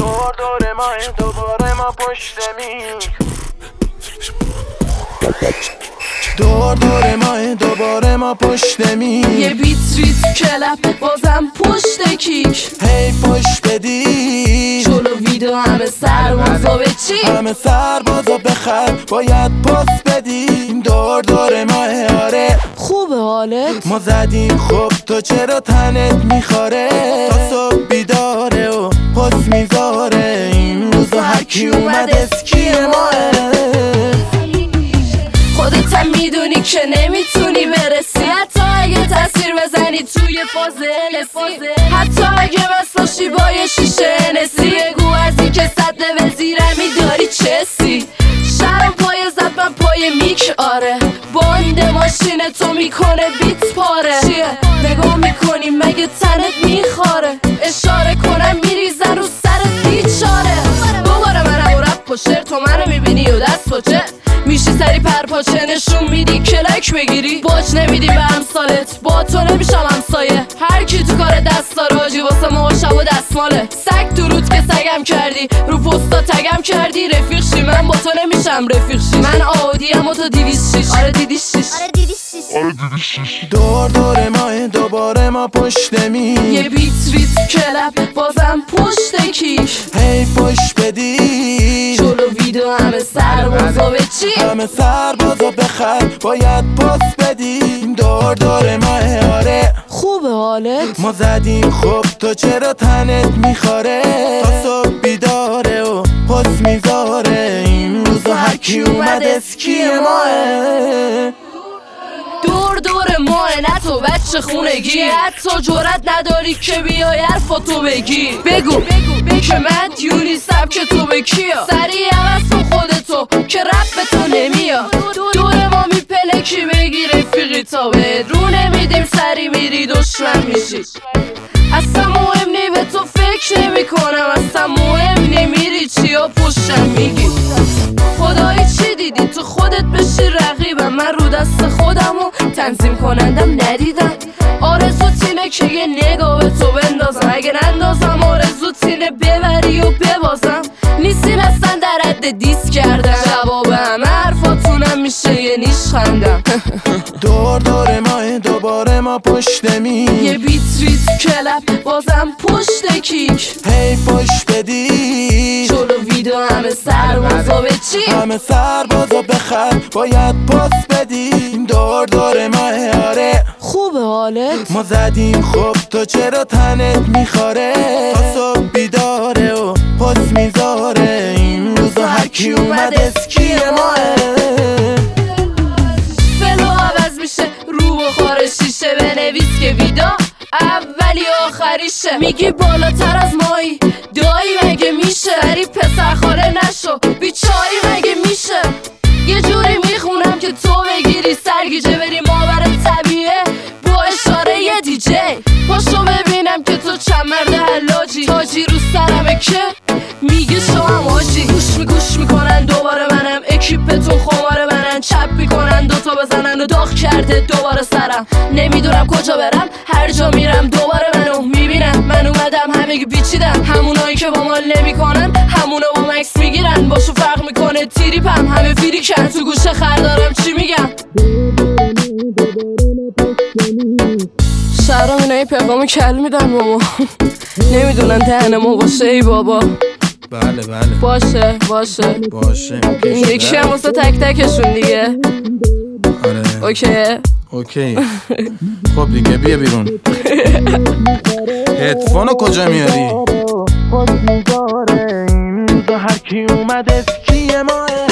دور ما دوباره ما پشت میک، دور ما دوباره ما پشت میک. یه بیت ریت کلپ بازم پشت کیک. هی پشت بدی جلو ویدو همه سربازا به چی؟ همه سربازا بخر باید پاس بدیم. دور ما آره خوبه حالت؟ ما زدیم خب تو چرا تنت میخاره؟ تا صبح بیداره و پاس میذاره. این روزا هرکی اومد اسکی ماه. خودت هم میدونی که نمیتونی برسی، حتی اگه تاثیر بزنی توی فاز LSD، حتی اگه بساشی با یه شیشه نسی. بگو از این که 100 لول زیرمی داری چسی. شرم پای زد من پای میک آره، باند ماشین تو میکنه بیت پاره. چیه؟ نگاه میکنی مگه تنت میخاره؟ اشاره کنم میریزن رو سرت بیچاره. دوباره من و رپ پشر تو منو میبینی و دست پاچه میشی سری پرپاچه نشون میدی کلک بگیری. باج نمیدی به همسالت با تو نمیشم همسایه. هر کی تو کار دست داره آجی واسه ما شب و دستماله. سگ درود که سگم کردی رو پستا تگم کردی. رفیق شی من با تو نمیشم رفیق شی. من آودیم و تو 206 آره دیدی شیش. دور ما دوباره ما پشت میک. یه بیت ریت کلپ بازم پشت کیک. هی پشت بدی جلو ویدو همه سربازا به چی؟ همه سربازا بخر باید پاس بدیم. دور ما آره خوبه حالت؟ ما زدیم خب تو چرا تنت میخاره؟ تا صبح بیداره و پاس میذاره. این روزا هرکی اومد اسکی ماه. دور ماه نه تو بچه خونگی، حتی جرأت نداری که بیای حرفاتو بگی. بگو که من یونیسم که تو به کیا. سریع عوض کن خودتو که رپ به تو نمیاد. دور ما میپلکی بگی رفیقی تا به رو نمیدیم سری میری دشمن میشی. اصلا مهم نی به تو فکر نمی کنم، اصلا مهم نمیری چیا پشتم میگی. خدایی چی دیدی تو خودت بشی رقیبم؟ من رو دست خودمو تنظیم کنندم ندیدم. آرزوت اینه که یه نگاه به تو بندازم، اگه نندازم آرزوت اینه ببری و ببازم. نیستیم اصلا در حد دیس کردم، جواب همه حرفاتونم میشه یه نیش خندم. دور ما دوباره ما پشت میک. یه بیت ریت کلپ بازم پشت کیک. هی پشت بدی جلو ویدو همه سربازا به چی؟ همه سربازا بخر باید پاس بدیم. دور ما آره خوبه حالت؟ ما زدیم خب تو چرا تنت میخاره؟ تا صبح بیداره و پاس میذاره. این روزا هرکی اومد اسکی ماه. فلو عوض میشه رو بخار شیشه. بنویس که ویدا اولی آخریشه. میگی بالاتر از مایی دایی مگه میشه؟ سری پسر خاله نشو بیچاری مگه میشه؟ یه جوری میخونم که تو بگیری سرگیجه بری ماور طبیعه با اشاره یه دیجی. پاشو ببینم که تو چند مرد حلاجی. تاجی رو سرمه که میگه شما آجی. گوش میکنن دوباره منم اکیپتون خمار منن. چپ میکنن دوتا بزنن و داغ کرده دوباره سرم. نمیدونم کجا برم هر جا میرم دوباره منو میبینن. من اومدم همه پیچیدم، همونایی که با مال نمیکنن همونو با مکس میگیرن. باشو فرق میکنه تریپم همه فریکن. تو گوشه خردارم چی میگم؟ شهرام اینایی پیغام کل میدن ماما. نمیدونن دهن ما باشه ای بابا. بله باشه این یکی هم واسه تک تکشون دیگه. آره اوکی خب دیگه بیا بیرون. هدفونو کجا میاری؟ هرکی اومد اسکی ماه.